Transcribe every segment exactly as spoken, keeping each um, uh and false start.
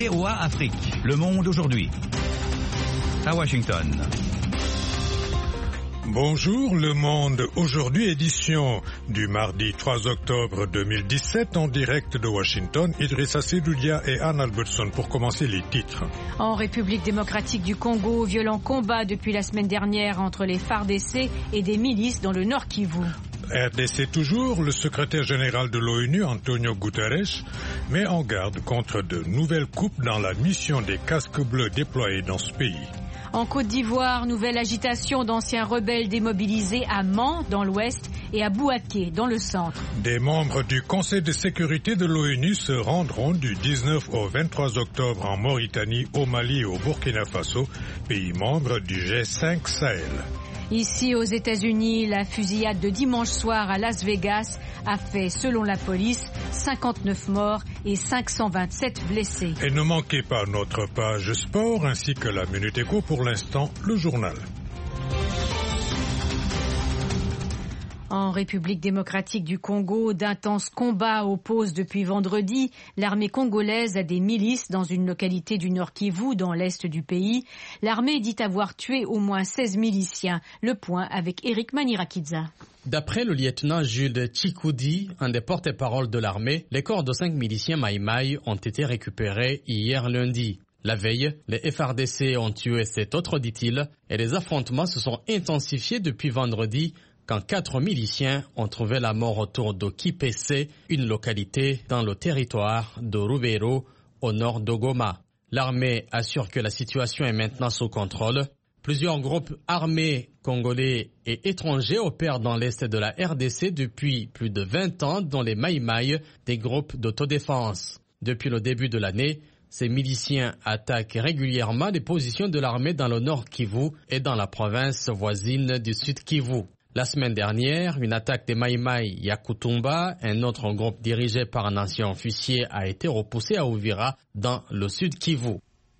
V O A Afrique, Le Monde aujourd'hui. À Washington. Bonjour, Le Monde aujourd'hui, édition du mardi trois octobre deux mille dix-sept, en direct de Washington. Idrissa Sedoudia et Anne Albertson pour commencer les titres. En République démocratique du Congo, violent combat depuis la semaine dernière entre les F A R D C et des milices dans le Nord Kivu. R D C toujours, le secrétaire général de l'ONU, Antonio Guterres, met en garde contre de nouvelles coupes dans la mission des casques bleus déployés dans ce pays. En Côte d'Ivoire, nouvelle agitation d'anciens rebelles démobilisés à Mans, dans l'ouest, et à Bouaké, dans le centre. Des membres du Conseil de sécurité de l'ONU se rendront du dix-neuf au vingt-trois octobre en Mauritanie, au Mali et au Burkina Faso, pays membres du G cinq Sahel. Ici aux États-Unis, la fusillade de dimanche soir à Las Vegas a fait, selon la police, cinquante-neuf morts et cinq cent vingt-sept blessés. Et ne manquez pas notre page sport ainsi que la Minute Éco, pour l'instant, le journal. En République démocratique du Congo, d'intenses combats opposent depuis vendredi l'armée congolaise à des milices dans une localité du Nord Kivu, dans l'est du pays. L'armée dit avoir tué au moins seize miliciens. Le point avec Eric Manirakidza. D'après le lieutenant Jules Chikoudi, un des porte-parole de l'armée, les corps de cinq miliciens Maïmaï ont été récupérés hier lundi. La veille, les F A R D C ont tué sept autres, dit-il, et les affrontements se sont intensifiés depuis vendredi, quand quatre miliciens ont trouvé la mort autour de Kipese, une localité dans le territoire de Rubero, au nord de Goma. L'armée assure que la situation est maintenant sous contrôle. Plusieurs groupes armés congolais et étrangers opèrent dans l'est de la R D C depuis plus de vingt ans, dont les Maïmaï, des groupes d'autodéfense. Depuis le début de l'année, ces miliciens attaquent régulièrement les positions de l'armée dans le nord Kivu et dans la province voisine du sud Kivu. La semaine dernière, une attaque des Maïmaï Yakutumba, un autre groupe dirigé par un ancien officier, a été repoussée à Uvira, dans le sud Kivu.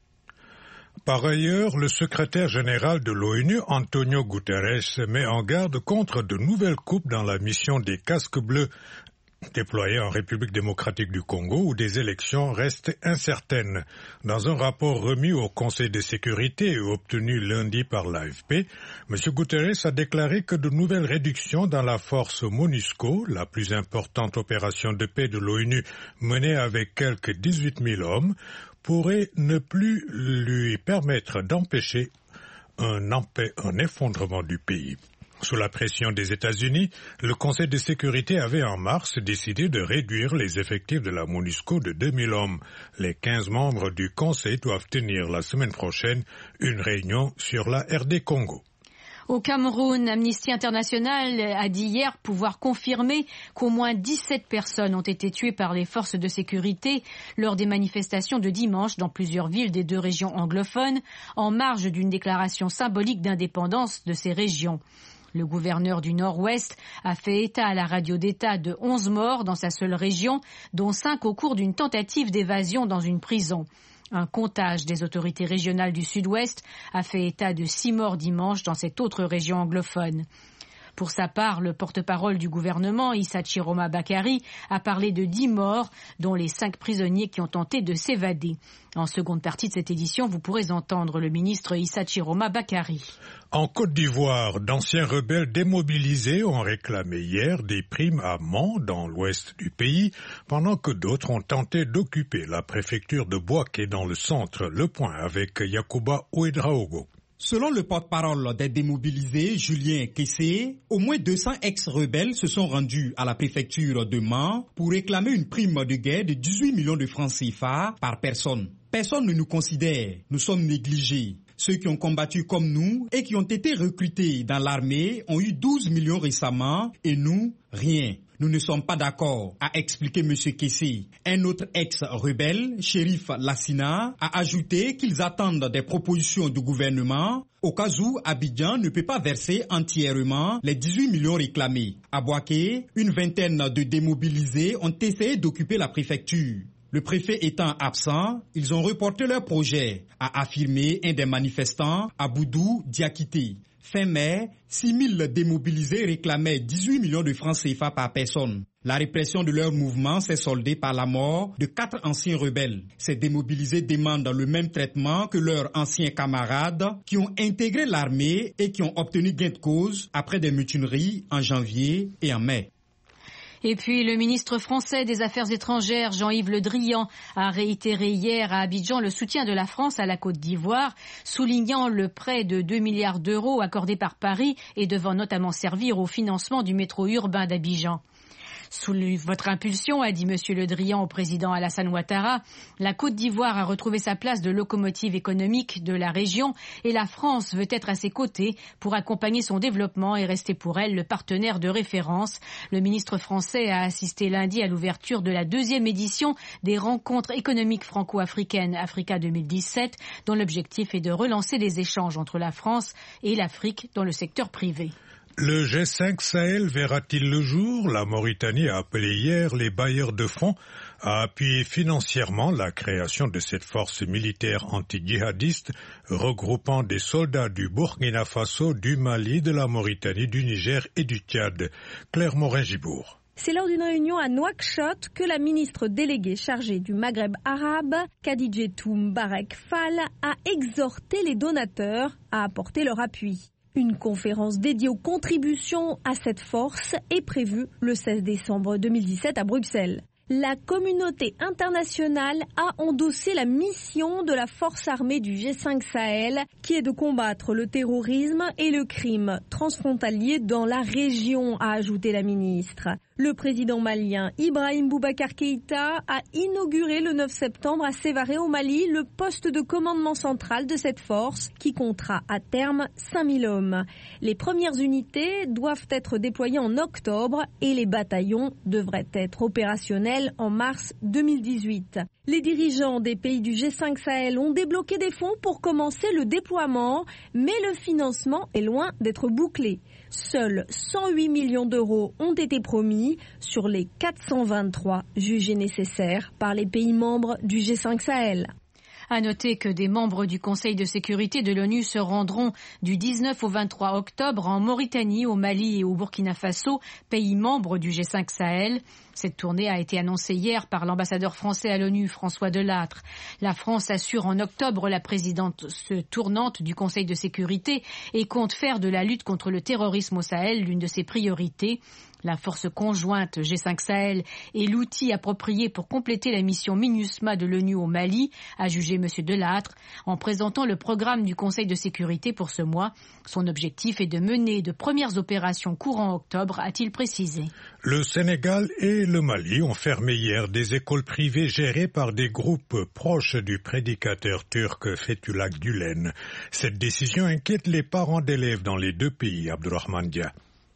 Par ailleurs, le secrétaire général de l'ONU, Antonio Guterres, met en garde contre de nouvelles coupes dans la mission des casques bleus déployés en République démocratique du Congo, où des élections restent incertaines. Dans un rapport remis au Conseil de sécurité et obtenu lundi par l'A F P, M. Guterres a déclaré que de nouvelles réductions dans la force MONUSCO, la plus importante opération de paix de l'ONU menée avec quelques dix-huit mille hommes, pourraient ne plus lui permettre d'empêcher un, un effondrement du pays. Sous la pression des États-Unis, le Conseil de sécurité avait en mars décidé de réduire les effectifs de la MONUSCO de deux mille hommes. Les quinze membres du Conseil doivent tenir la semaine prochaine une réunion sur la R D Congo. Au Cameroun, Amnesty International a dit hier pouvoir confirmer qu'au moins dix-sept personnes ont été tuées par les forces de sécurité lors des manifestations de dimanche dans plusieurs villes des deux régions anglophones, en marge d'une déclaration symbolique d'indépendance de ces régions. Le gouverneur du Nord-Ouest a fait état à la radio d'État de onze morts dans sa seule région, dont cinq au cours d'une tentative d'évasion dans une prison. Un comptage des autorités régionales du Sud-Ouest a fait état de six morts dimanche dans cette autre région anglophone. Pour sa part, le porte-parole du gouvernement, Issa Chiroma Bakari, a parlé de dix morts, dont les cinq prisonniers qui ont tenté de s'évader. En seconde partie de cette édition, vous pourrez entendre le ministre Issa Chiroma Bakari. En Côte d'Ivoire, d'anciens rebelles démobilisés ont réclamé hier des primes à Mans, dans l'ouest du pays, pendant que d'autres ont tenté d'occuper la préfecture de Bouaké dans le centre. Le point avec Yacouba Ouedraogo. Selon le porte-parole des démobilisés, Julien Kessé, au moins deux cents ex-rebelles se sont rendus à la préfecture de Mans pour réclamer une prime de guerre de dix-huit millions de francs C F A par personne. Personne ne nous considère, nous sommes négligés. Ceux qui ont combattu comme nous et qui ont été recrutés dans l'armée ont eu douze millions récemment et nous, rien. Nous ne sommes pas d'accord, a expliqué M. Kessé. Un autre ex-rebelle, Shérif Lassina, a ajouté qu'ils attendent des propositions du gouvernement au cas où Abidjan ne peut pas verser entièrement les dix-huit millions réclamés. À Bouaké, une vingtaine de démobilisés ont essayé d'occuper la préfecture. Le préfet étant absent, ils ont reporté leur projet, a affirmé un des manifestants, Aboudou Diakité. Fin mai, six mille démobilisés réclamaient dix-huit millions de francs C F A par personne. La répression de leur mouvement s'est soldée par la mort de quatre anciens rebelles. Ces démobilisés demandent le même traitement que leurs anciens camarades qui ont intégré l'armée et qui ont obtenu gain de cause après des mutineries en janvier et en mai. Et puis le ministre français des Affaires étrangères, Jean-Yves Le Drian, a réitéré hier à Abidjan le soutien de la France à la Côte d'Ivoire, soulignant le prêt de deux milliards d'euros accordé par Paris et devant notamment servir au financement du métro urbain d'Abidjan. Sous votre impulsion, a dit M. Le Drian au président Alassane Ouattara, la Côte d'Ivoire a retrouvé sa place de locomotive économique de la région et la France veut être à ses côtés pour accompagner son développement et rester pour elle le partenaire de référence. Le ministre français a assisté lundi à l'ouverture de la deuxième édition des rencontres économiques franco-africaines Africa deux mille dix-sept, dont l'objectif est de relancer les échanges entre la France et l'Afrique dans le secteur privé. Le G cinq Sahel verra-t-il le jour? La Mauritanie a appelé hier les bailleurs de fonds à appuyer financièrement la création de cette force militaire anti-djihadiste regroupant des soldats du Burkina Faso, du Mali, de la Mauritanie, du Niger et du Tchad. Claire Morin-Gibour. C'est lors d'une réunion à Nouakchott que la ministre déléguée chargée du Maghreb arabe, Khadijatou Mbarek Fall, a exhorté les donateurs à apporter leur appui. Une conférence dédiée aux contributions à cette force est prévue le seize décembre deux mille dix-sept à Bruxelles. La communauté internationale a endossé la mission de la force armée du G cinq Sahel, qui est de combattre le terrorisme et le crime transfrontalier dans la région, a ajouté la ministre. Le président malien Ibrahim Boubacar Keïta a inauguré le neuf septembre à Sévaré au Mali le poste de commandement central de cette force qui comptera à terme cinq mille hommes. Les premières unités doivent être déployées en octobre et les bataillons devraient être opérationnels en mars deux mille dix-huit. Les dirigeants des pays du G cinq Sahel ont débloqué des fonds pour commencer le déploiement, mais le financement est loin d'être bouclé. Seuls cent huit millions d'euros ont été promis sur les quatre cent vingt-trois jugés nécessaires par les pays membres du G cinq Sahel. À noter que des membres du Conseil de sécurité de l'ONU se rendront du dix-neuf au vingt-trois octobre en Mauritanie, au Mali et au Burkina Faso, pays membres du G cinq Sahel. Cette tournée a été annoncée hier par l'ambassadeur français à l'ONU, François Delattre. La France assure en octobre la présidence tournante du Conseil de sécurité et compte faire de la lutte contre le terrorisme au Sahel l'une de ses priorités. La force conjointe G cinq Sahel est l'outil approprié pour compléter la mission MINUSMA de l'ONU au Mali, a jugé M. Delattre, en présentant le programme du Conseil de sécurité pour ce mois. Son objectif est de mener de premières opérations courant octobre, a-t-il précisé. Le Sénégal et le Mali ont fermé hier des écoles privées gérées par des groupes proches du prédicateur turc Fethullah Gülen. Cette décision inquiète les parents d'élèves dans les deux pays, Abdourahmane Dia.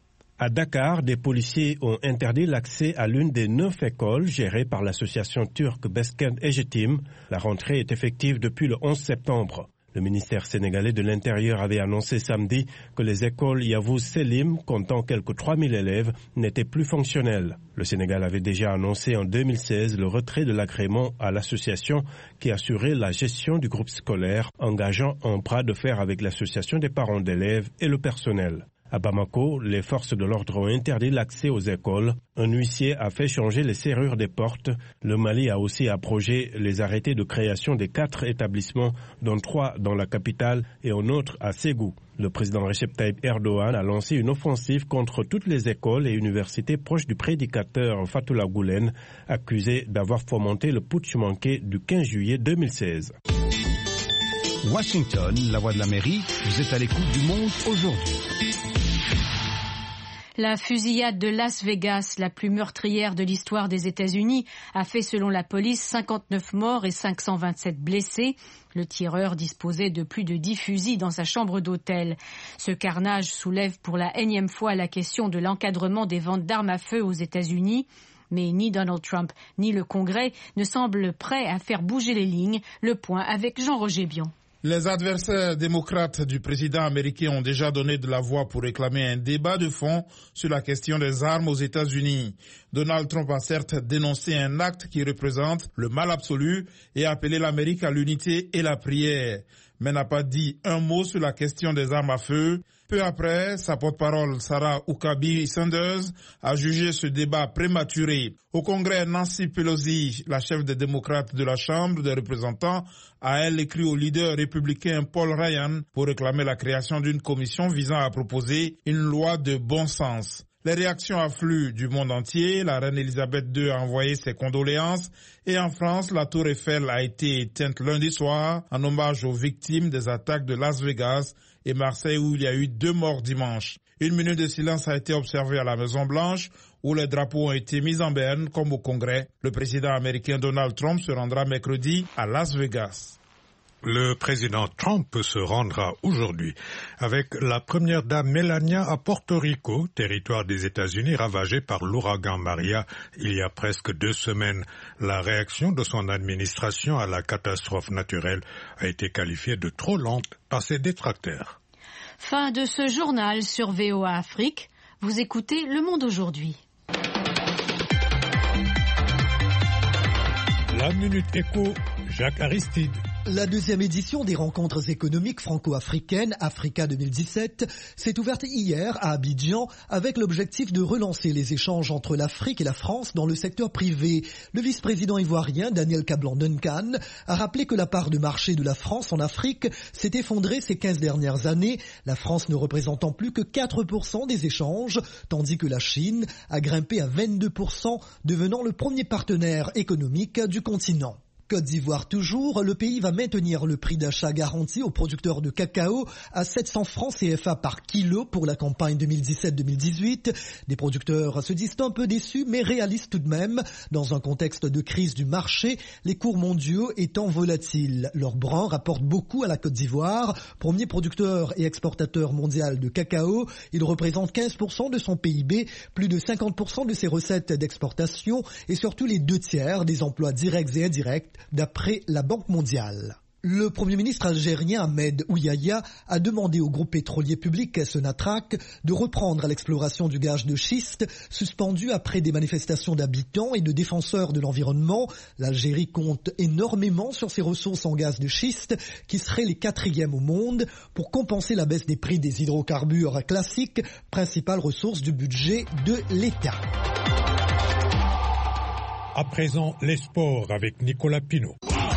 À Dakar, des policiers ont interdit l'accès à l'une des neuf écoles gérées par l'association turque Beskent Ejetim. La rentrée est effective depuis le onze septembre. Le ministère sénégalais de l'Intérieur avait annoncé samedi que les écoles Yavuz Selim, comptant quelques trois mille élèves, n'étaient plus fonctionnelles. Le Sénégal avait déjà annoncé en deux mille seize le retrait de l'agrément à l'association qui assurait la gestion du groupe scolaire, engageant un bras de fer avec l'association des parents d'élèves et le personnel. À Bamako, les forces de l'ordre ont interdit l'accès aux écoles. Un huissier a fait changer les serrures des portes. Le Mali a aussi abrogé les arrêtés de création des quatre établissements, dont trois dans la capitale et un autre à Ségou. Le président Recep Tayyip Erdogan a lancé une offensive contre toutes les écoles et universités proches du prédicateur Fethullah Gülen, accusé d'avoir fomenté le putsch manqué du quinze juillet deux mille seize. Washington, la voix de l'Amérique, vous êtes à l'écoute du monde aujourd'hui. La fusillade de Las Vegas, la plus meurtrière de l'histoire des États-Unis, a fait selon la police cinquante-neuf morts et cinq cent vingt-sept blessés. Le tireur disposait de plus de dix fusils dans sa chambre d'hôtel. Ce carnage soulève pour la énième fois la question de l'encadrement des ventes d'armes à feu aux États-Unis. Mais ni Donald Trump ni le Congrès ne semblent prêts à faire bouger les lignes. Le point avec Jean-Roger Bion. Les adversaires démocrates du président américain ont déjà donné de la voix pour réclamer un débat de fond sur la question des armes aux États-Unis. Donald Trump a certes dénoncé un acte qui représente le mal absolu et appelé l'Amérique à l'unité et la prière. mais n'a pas dit un mot sur la question des armes à feu. Peu après, sa porte-parole Sarah Huckabee Sanders a jugé ce débat prématuré. Au Congrès, Nancy Pelosi, la chef des démocrates de la Chambre des représentants, a elle écrit au leader républicain Paul Ryan pour réclamer la création d'une commission visant à proposer une loi de bon sens. Les réactions affluent du monde entier. La reine Elisabeth deux a envoyé ses condoléances. Et en France, la tour Eiffel a été éteinte lundi soir en hommage aux victimes des attaques de Las Vegas et Marseille où il y a eu deux morts dimanche. Une minute de silence a été observée à la Maison-Blanche où les drapeaux ont été mis en berne comme au Congrès. Le président américain Donald Trump se rendra mercredi à Las Vegas. Le président Trump se rendra aujourd'hui avec la première dame Melania à Porto Rico, territoire des États-Unis ravagé par l'ouragan Maria il y a presque deux semaines. La réaction de son administration à la catastrophe naturelle a été qualifiée de trop lente par ses détracteurs. Fin de ce journal sur V O A Afrique. Vous écoutez Le Monde aujourd'hui. La Minute Éco, Jacques Aristide. La deuxième édition des rencontres économiques franco-africaines, Africa deux mille dix-sept, s'est ouverte hier à Abidjan avec l'objectif de relancer les échanges entre l'Afrique et la France dans le secteur privé. Le vice-président ivoirien Daniel Kablan-Duncan a rappelé que la part de marché de la France en Afrique s'est effondrée ces quinze dernières années, la France ne représentant plus que quatre pour cent des échanges, tandis que la Chine a grimpé à vingt-deux pour cent, devenant le premier partenaire économique du continent. Côte d'Ivoire toujours, le pays va maintenir le prix d'achat garanti aux producteurs de cacao à sept cents francs C F A par kilo pour la campagne deux mille dix-sept deux mille dix-huit. Des producteurs se disent un peu déçus mais réalistes tout de même. Dans un contexte de crise du marché, les cours mondiaux étant volatiles. Leur brun rapporte beaucoup à la Côte d'Ivoire. Premier producteur et exportateur mondial de cacao, il représente quinze pour cent de son P I B, plus de cinquante pour cent de ses recettes d'exportation et surtout les deux tiers des emplois directs et indirects d'après la Banque mondiale. Le Premier ministre algérien Ahmed Ouyaya a demandé au groupe pétrolier public Sonatrach de reprendre l'exploration du gaz de schiste, suspendu après des manifestations d'habitants et de défenseurs de l'environnement. L'Algérie compte énormément sur ses ressources en gaz de schiste, qui seraient les quatrièmes au monde, pour compenser la baisse des prix des hydrocarbures classiques, principale ressource du budget de l'État. À présent, les sports avec Nicolas Pinault.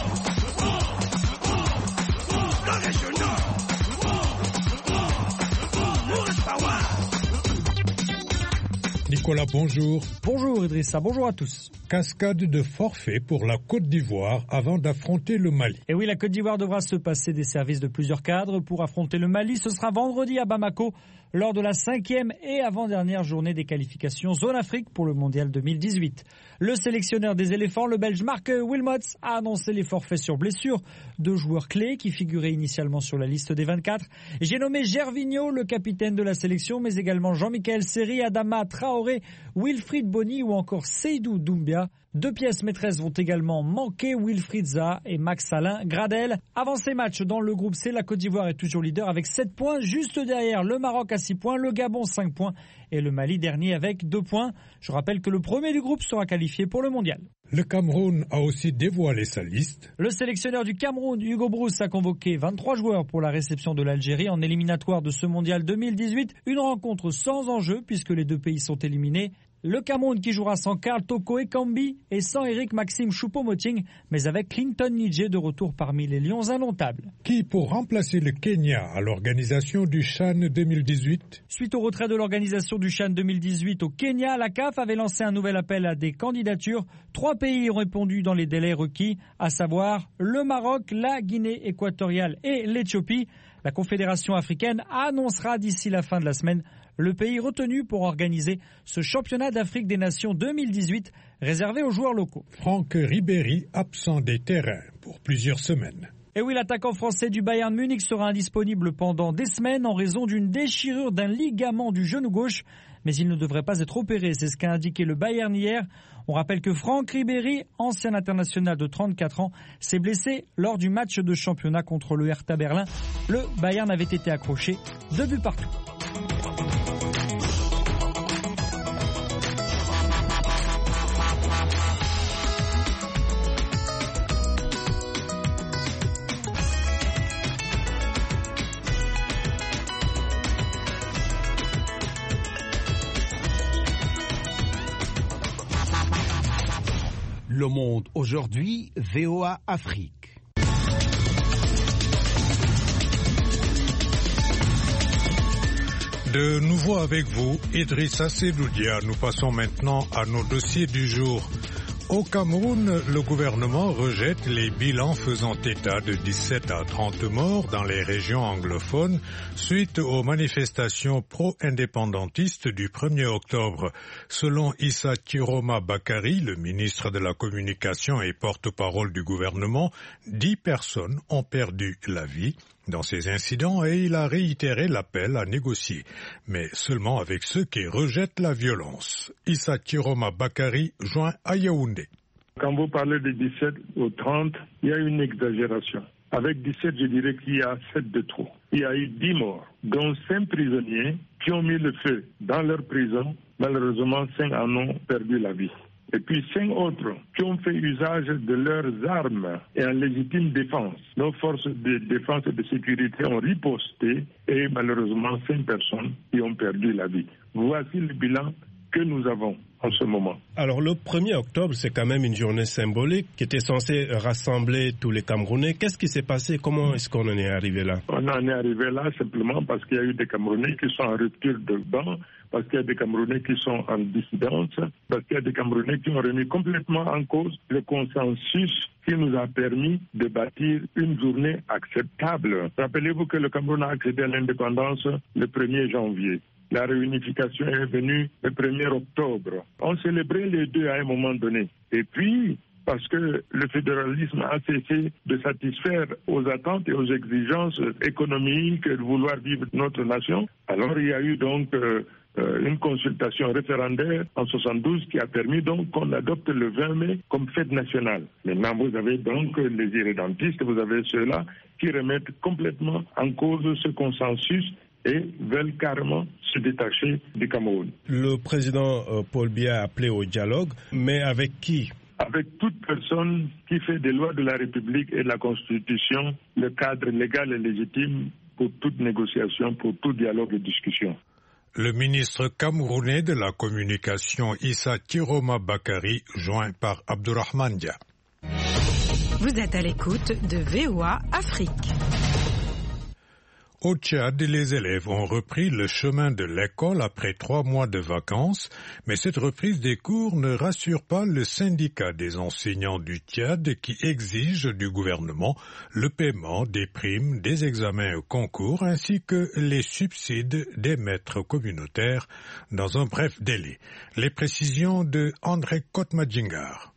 Nicolas, bonjour. Bonjour Idrissa, bonjour à tous. Cascade de forfait pour la Côte d'Ivoire avant d'affronter le Mali. Et oui, la Côte d'Ivoire devra se passer des services de plusieurs cadres pour affronter le Mali. Ce sera vendredi à Bamako, lors de la cinquième et avant-dernière journée des qualifications Zone Afrique pour le Mondial deux mille dix-huit. Le sélectionneur des éléphants, le Belge Marc Wilmots, a annoncé les forfaits sur blessure de joueurs clés qui figuraient initialement sur la liste des vingt-quatre. J'ai nommé Gervinho, le capitaine de la sélection, mais également Jean-Michel Seri, Adama Traoré, Wilfried Bony ou encore Seydou Doumbia. Deux pièces maîtresses vont également manquer, Wilfried Zaha et Max Alain Gradel. Avant ces matchs, dans le groupe C, la Côte d'Ivoire est toujours leader avec sept points, juste derrière le Maroc à six points, le Gabon cinq points et le Mali dernier avec deux points. Je rappelle que le premier du groupe sera qualifié pour le mondial. Le Cameroun a aussi dévoilé sa liste. Le sélectionneur du Cameroun, Hugo Brousse, a convoqué vingt-trois joueurs pour la réception de l'Algérie en éliminatoire de ce mondial deux mille dix-huit. Une rencontre sans enjeu puisque les deux pays sont éliminés. Le Cameroun qui jouera sans Karl Toko Ekambi et sans Eric Maxime Choupo-Moting, mais avec Clinton Nidje de retour parmi les Lions indomptables. Qui pour remplacer le Kenya à l'organisation du CHAN deux mille dix-huit? Suite au retrait de l'organisation du CHAN deux mille dix-huit au Kenya, la C A F avait lancé un nouvel appel à des candidatures. Trois pays ont répondu dans les délais requis, à savoir le Maroc, la Guinée équatoriale et l'Éthiopie. La Confédération africaine annoncera d'ici la fin de la semaine le pays retenu pour organiser ce championnat d'Afrique des Nations deux mille dix-huit réservé aux joueurs locaux. Franck Ribéry, absent des terrains pour plusieurs semaines. Et oui, l'attaquant français du Bayern Munich sera indisponible pendant des semaines en raison d'une déchirure d'un ligament du genou gauche. Mais il ne devrait pas être opéré, c'est ce qu'a indiqué le Bayern hier. On rappelle que Franck Ribéry, ancien international de trente-quatre ans, s'est blessé lors du match de championnat contre le Hertha Berlin. Le Bayern avait été accroché deux buts partout. Le Monde aujourd'hui, V O A Afrique. De nouveau avec vous, Idrissa Seloudia. Nous passons maintenant à nos dossiers du jour. Au Cameroun, le gouvernement rejette les bilans faisant état de dix-sept à trente morts dans les régions anglophones suite aux manifestations pro-indépendantistes du premier octobre. Selon Issa Chiroma Bakary, le ministre de la Communication et porte-parole du gouvernement, dix personnes ont perdu la vie dans ces incidents et il a réitéré l'appel à négocier, mais seulement avec ceux qui rejettent la violence. Issa Chiroma Bakary joint à Yaoundé. Quand vous parlez de dix-sept ou trente, il y a une exagération. Avec dix-sept, je dirais qu'il y a sept de trop. Il y a eu dix morts, dont cinq prisonniers qui ont mis le feu dans leur prison. Malheureusement, cinq en ont perdu la vie. Et puis cinq autres qui ont fait usage de leurs armes et en légitime défense. Nos forces de défense et de sécurité ont riposté et malheureusement cinq personnes qui ont perdu la vie. Voici le bilan que nous avons en ce moment. Alors le premier octobre, c'est quand même une journée symbolique qui était censée rassembler tous les Camerounais. Qu'est-ce qui s'est passé? Comment est-ce qu'on en est arrivé là? On en est arrivé là simplement parce qu'il y a eu des Camerounais qui sont en rupture de banc, parce qu'il y a des Camerounais qui sont en dissidence, parce qu'il y a des Camerounais qui ont remis complètement en cause le consensus qui nous a permis de bâtir une journée acceptable. Rappelez-vous que le Cameroun a accédé à l'indépendance le premier janvier. La réunification est venue le premier octobre. On célébrait les deux à un moment donné. Et puis, parce que le fédéralisme a cessé de satisfaire aux attentes et aux exigences économiques de vouloir vivre notre nation, alors il y a eu donc euh, une consultation référendaire en soixante-douze qui a permis donc qu'on adopte le vingt mai comme fête nationale. Maintenant, vous avez donc les irrédentistes, vous avez ceux-là qui remettent complètement en cause ce consensus et veulent carrément se détacher du Cameroun. Le président euh, Paul Biya a appelé au dialogue, mais avec qui? Avec toute personne qui fait des lois de la République et de la Constitution le cadre légal et légitime pour toute négociation, pour tout dialogue et discussion. Le ministre camerounais de la Communication Issa Chiroma Bakary, joint par Abdourahmane Dia. Vous êtes à l'écoute de V O A Afrique. Au Tchad, les élèves ont repris le chemin de l'école après trois mois de vacances, mais cette reprise des cours ne rassure pas le syndicat des enseignants du Tchad qui exige du gouvernement le paiement des primes des examens au concours ainsi que les subsides des maîtres communautaires dans un bref délai. Les précisions de André Kotmadjingar.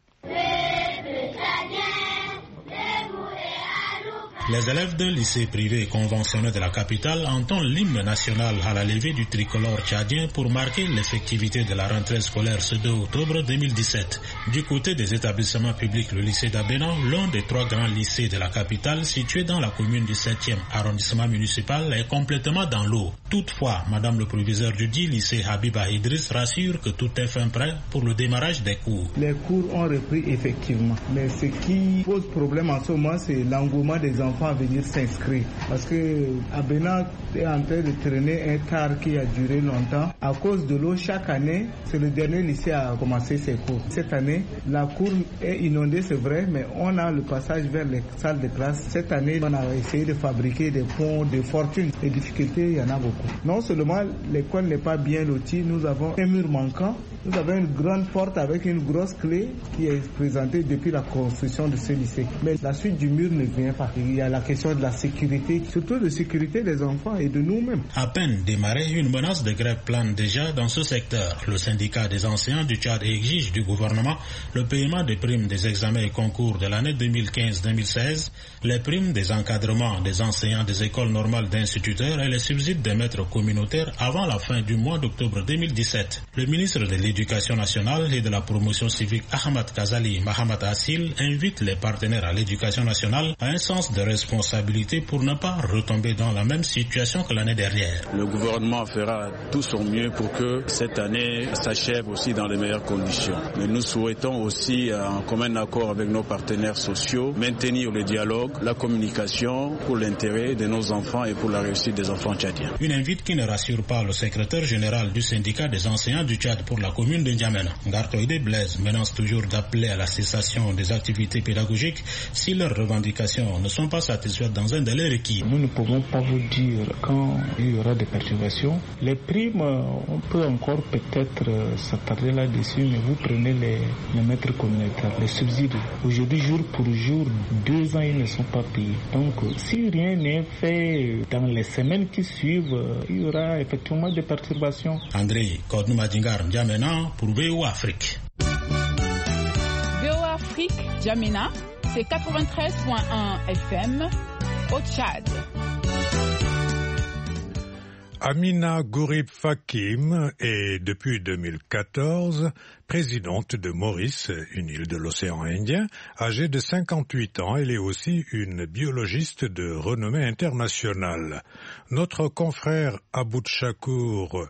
Les élèves d'un lycée privé conventionnel de la capitale entonnent l'hymne national à la levée du tricolore tchadien pour marquer l'effectivité de la rentrée scolaire ce deux octobre deux mille dix-sept. Du côté des établissements publics, le lycée d'Abénan, l'un des trois grands lycées de la capitale, situé dans la commune du septième arrondissement municipal, est complètement dans l'eau. Toutefois, Madame le proviseur du dit lycée Habiba Idriss rassure que tout est fin prêt pour le démarrage des cours. Les cours ont repris effectivement, mais ce qui pose problème en ce moment, c'est l'engouement des enfants à venir s'inscrire. Parce que Abénan est en train de traîner un quart qui a duré longtemps. À cause de l'eau, chaque année, c'est le dernier lycée à commencer ses cours. Cette année, la cour est inondée, c'est vrai, mais on a le passage vers les salles de classe. Cette année, on a essayé de fabriquer des ponts de fortune. Les difficultés, il y en a beaucoup. Non seulement l'école n'est pas bien lotie, nous avons un mur manquant. Nous avons une grande porte avec une grosse clé qui est présentée depuis la construction de ce lycée. Mais la suite du mur ne vient pas. Il y a la question de la sécurité, surtout de sécurité des enfants et de nous-mêmes. À peine démarré, une menace de grève plane déjà dans ce secteur. Le syndicat des enseignants du Tchad exige du gouvernement le paiement des primes des examens et concours de l'année deux mille quinze deux mille seize, les primes des encadrements des enseignants des écoles normales d'instituteurs et les subsides des maîtres communautaires avant la fin du mois d'octobre deux mille dix-sept. Le ministre de l'Éducation nationale et de la promotion civique Ahmad Kazali Mahamat Assil invite les partenaires à l'éducation nationale à un sens de responsabilité pour ne pas retomber dans la même situation que l'année dernière. Le gouvernement fera tout son mieux pour que cette année s'achève aussi dans les meilleures conditions. Mais nous souhaitons aussi, en commun accord avec nos partenaires sociaux, maintenir le dialogue, la communication pour l'intérêt de nos enfants et pour la réussite des enfants tchadiens. Une invite qui ne rassure pas le secrétaire général du syndicat des enseignants du Tchad pour la commune de N'Djamena. Ngartoïde Blaise menace toujours d'appeler à la cessation des activités pédagogiques si leurs revendications ne sont pas satisfaites dans un délai requis. Nous ne pouvons pas vous dire quand il y aura des perturbations. Les primes, on peut encore peut-être s'attarder là-dessus, mais vous prenez les, les maîtres communautaires, les subsides. Aujourd'hui, jour pour jour, deux ans, ils ne sont pas payés. Donc, si rien n'est fait dans les semaines qui suivent, il y aura effectivement des perturbations. André Kodnoumadingar N'Djamena pour V O Afrique. V O Afrique, N'Djamena, c'est quatre-vingt-treize virgule un F M au Tchad. Amina Gurib Fakim est depuis deux mille quatorze présidente de Maurice, une île de l'océan Indien. Âgée de cinquante-huit ans, elle est aussi une biologiste de renommée internationale. Notre confrère Aboud Chakour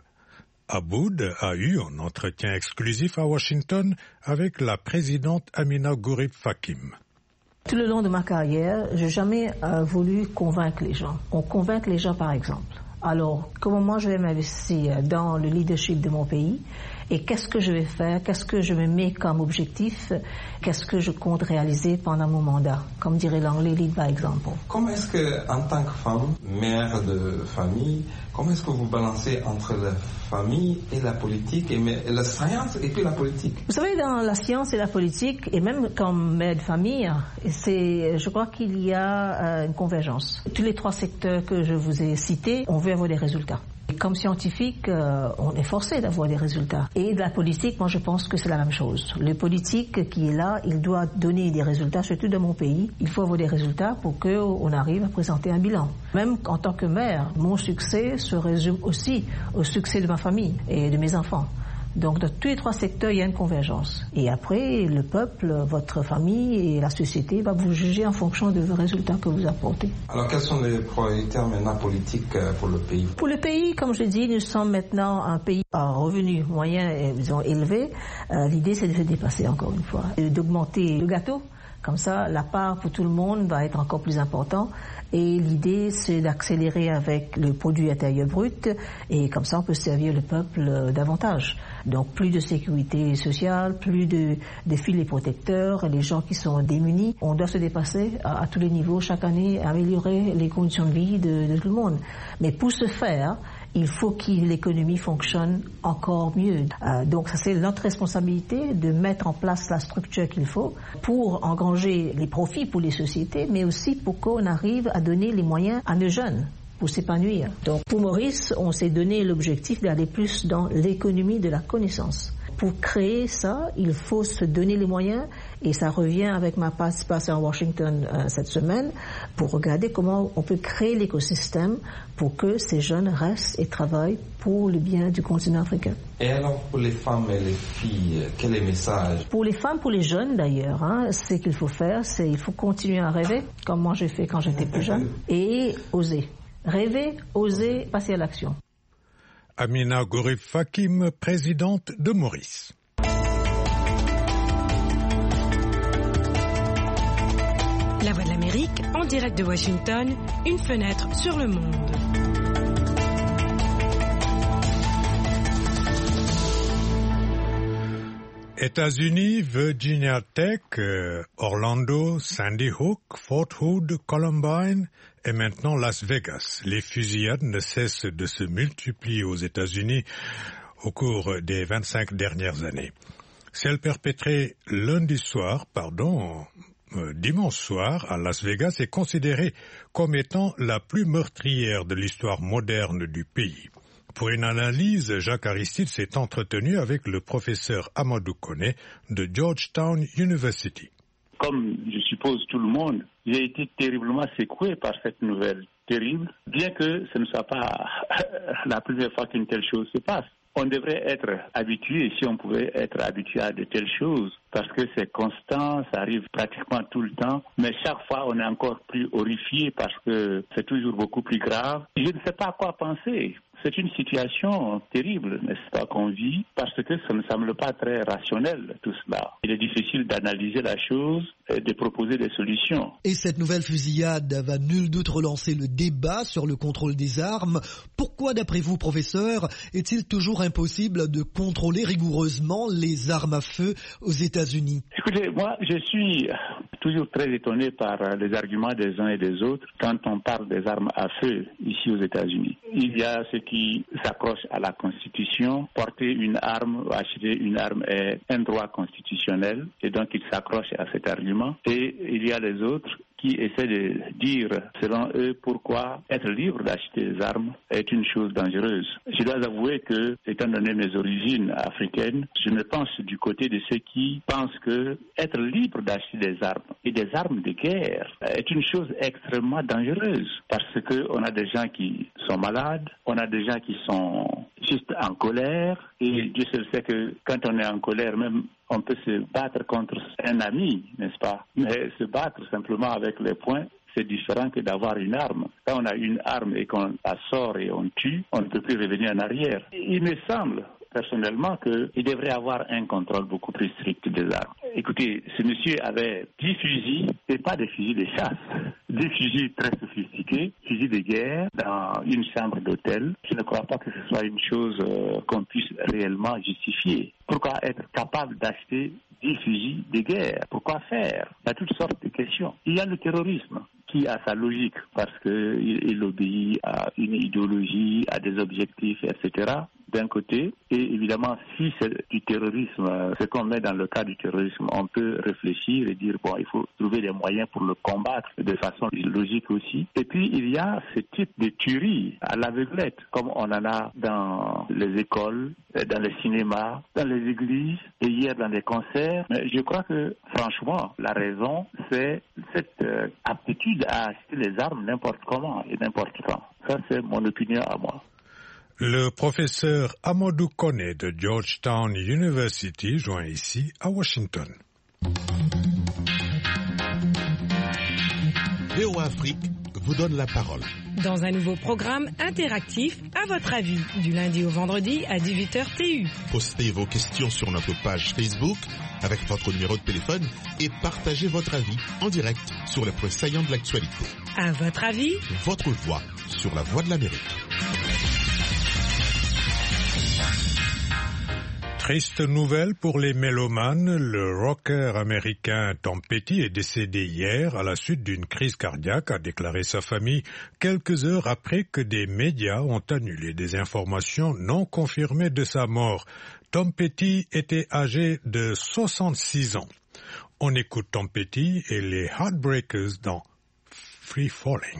Aboud a eu un entretien exclusif à Washington avec la présidente Amina Gurib Fakim. Tout le long de ma carrière, je n'ai jamais euh, voulu convaincre les gens. On convainc les gens par exemple. Alors, comment moi je vais m'investir dans le leadership de mon pays et qu'est-ce que je vais faire, qu'est-ce que je me mets comme objectif, qu'est-ce que je compte réaliser pendant mon mandat, comme dirait l'anglais, lead by example. Comment est-ce que, en tant que femme, mère de famille, comment est-ce que vous balancez entre la famille et la politique, et la science et puis la politique? Vous savez, dans la science et la politique, et même comme mère de famille, c'est, je crois qu'il y a une convergence. Tous les trois secteurs que je vous ai cités, on veut avoir des résultats. Et comme scientifique, euh, on est forcé d'avoir des résultats. Et de la politique, moi je pense que c'est la même chose. Le politique qui est là, il doit donner des résultats, surtout dans mon pays. Il faut avoir des résultats pour qu'on arrive à présenter un bilan. Même en tant que mère, mon succès se résume aussi au succès de ma famille et de mes enfants. Donc dans tous les trois secteurs, il y a une convergence. Et après, le peuple, votre famille et la société va vous juger en fonction de vos résultats que vous apportez. Alors quelles sont les priorités maintenant politiques pour le pays? Pour le pays, comme je dis, nous sommes maintenant un pays à revenus moyens et disons, élevés. Euh, l'idée, c'est de se dépasser encore une fois, et d'augmenter le gâteau. Comme ça, la part pour tout le monde va être encore plus importante. Et l'idée, c'est d'accélérer avec le produit intérieur brut. Et comme ça, on peut servir le peuple davantage. Donc, plus de sécurité sociale, plus de, de filets protecteurs, les gens qui sont démunis. On doit se dépasser à, à tous les niveaux chaque année, améliorer les conditions de vie de, de tout le monde. Mais pour ce faire, il faut que l'économie fonctionne encore mieux. Euh, donc ça c'est notre responsabilité de mettre en place la structure qu'il faut pour engranger les profits pour les sociétés, mais aussi pour qu'on arrive à donner les moyens à nos jeunes pour s'épanouir. Donc pour Maurice, on s'est donné l'objectif d'aller plus dans l'économie de la connaissance. Pour créer ça, il faut se donner les moyens et ça revient avec ma participation à Washington euh, cette semaine pour regarder comment on peut créer l'écosystème pour que ces jeunes restent et travaillent pour le bien du continent africain. Et alors pour les femmes et les filles, quel est le message? Pour les femmes, pour les jeunes d'ailleurs, hein, ce qu'il faut faire, c'est il faut continuer à rêver, comme moi j'ai fait quand j'étais plus jeune, et oser. Rêver, oser, passer à l'action. Amina Gurib Fakim, présidente de Maurice. La Voix de l'Amérique, en direct de Washington, une fenêtre sur le monde. États-Unis, Virginia Tech, euh, Orlando, Sandy Hook, Fort Hood, Columbine et maintenant Las Vegas. Les fusillades ne cessent de se multiplier aux États-Unis au cours des vingt-cinq dernières années. Celle perpétrée lundi soir, pardon, euh, dimanche soir à Las Vegas est considérée comme étant la plus meurtrière de l'histoire moderne du pays. Pour une analyse, Jacques Aristide s'est entretenu avec le professeur Amadou Koné de Georgetown University. Comme je suppose tout le monde, j'ai été terriblement secoué par cette nouvelle terrible, bien que ce ne soit pas la première fois qu'une telle chose se passe. On devrait être habitué, si on pouvait être habitué à de telles choses, parce que c'est constant, ça arrive pratiquement tout le temps, mais chaque fois on est encore plus horrifié parce que c'est toujours beaucoup plus grave. Je ne sais pas à quoi penser. C'est une situation terrible, n'est-ce pas, qu'on vit, parce que ça ne semble pas très rationnel, tout cela. Il est difficile d'analyser la chose et de proposer des solutions. Et cette nouvelle fusillade va nul doute relancer le débat sur le contrôle des armes. Pourquoi, d'après vous, professeur, est-il toujours impossible de contrôler rigoureusement les armes à feu aux États-Unis? Écoutez, moi, je suis toujours très étonné par les arguments des uns et des autres quand on parle des armes à feu ici aux États-Unis. Il y a ceux qui s'accrochent à la Constitution. Porter une arme, acheter une arme est un droit constitutionnel et donc ils s'accrochent à cet argument. Et il y a les autres qui essaient de dire, selon eux, pourquoi être libre d'acheter des armes est une chose dangereuse. Je dois avouer que, étant donné mes origines africaines, je me pense du côté de ceux qui pensent que être libre d'acheter des armes et des armes de guerre est une chose extrêmement dangereuse parce que on a des gens qui sont malades, on a des gens qui sont juste en colère et Dieu seul sait que quand on est en colère, même on peut se battre contre un ami, n'est-ce pas? Mais se battre simplement avec les poings, c'est différent que d'avoir une arme. Quand on a une arme et qu'on la sort et on tue, on ne peut plus revenir en arrière. Il me semble personnellement qu'il devrait avoir un contrôle beaucoup plus strict des armes. Écoutez, ce monsieur avait dix fusils, et pas des fusils de chasse, des fusils très sophistiqués, fusils de guerre dans une chambre d'hôtel. Je ne crois pas que ce soit une chose euh, qu'on puisse réellement justifier. Pourquoi être capable d'acheter dix fusils de guerre? Pourquoi faire? Il y a toutes sortes de questions. Il y a le terrorisme qui a sa logique parce qu'il il obéit à une idéologie, à des objectifs, et cetera d'un côté, et évidemment, si c'est du terrorisme, ce qu'on met dans le cas du terrorisme, on peut réfléchir et dire, bon, il faut trouver des moyens pour le combattre de façon logique aussi. Et puis, il y a ce type de tuerie à l'aveuglette, comme on en a dans les écoles, dans les cinémas, dans les églises, et hier dans les concerts. Mais je crois que, franchement, la raison, c'est cette euh, aptitude à acheter les armes n'importe comment et n'importe quand. Ça, c'est mon opinion à moi. Le professeur Amadou Koné de Georgetown University joint ici à Washington. V O A Afrique vous donne la parole. Dans un nouveau programme interactif, à votre avis, du lundi au vendredi à dix-huit heures T U. Postez vos questions sur notre page Facebook avec votre numéro de téléphone et partagez votre avis en direct sur les points saillants de l'actualité. À votre avis, votre voix sur la Voix de l'Amérique. Triste nouvelle pour les mélomanes, le rocker américain Tom Petty est décédé hier à la suite d'une crise cardiaque, a déclaré sa famille quelques heures après que des médias ont annulé des informations non confirmées de sa mort. Tom Petty était âgé de soixante-six ans. On écoute Tom Petty et les Heartbreakers dans Free Falling.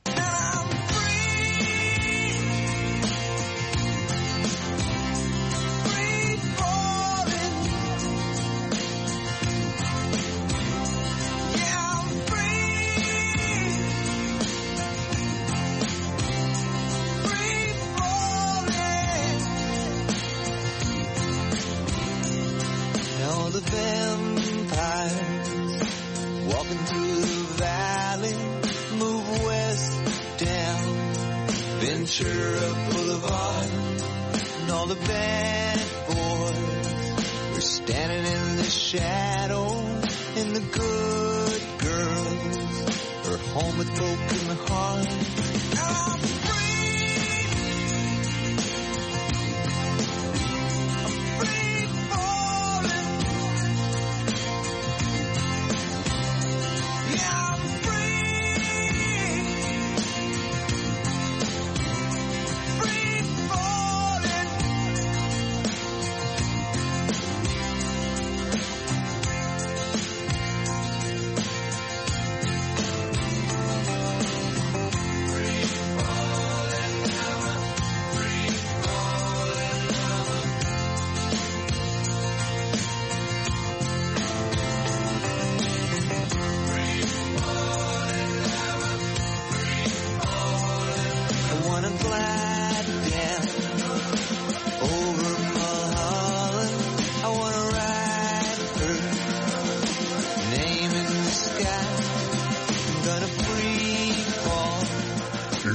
Ventura Boulevard, and all the bad boys are standing in the shadow, and the good girls are home with broken hearts. I'm free, I'm free falling, yeah, I'm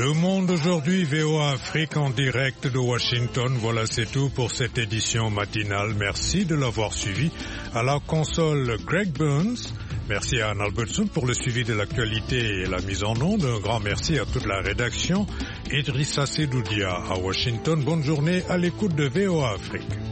Le Monde aujourd'hui, V O A Afrique en direct de Washington. Voilà, c'est tout pour cette édition matinale. Merci de l'avoir suivi. À la console, Greg Burns. Merci à Anne Albertson pour le suivi de l'actualité et la mise en onde. Un grand merci à toute la rédaction. Idrissa Sedoudia à Washington. Bonne journée à l'écoute de V O A Afrique.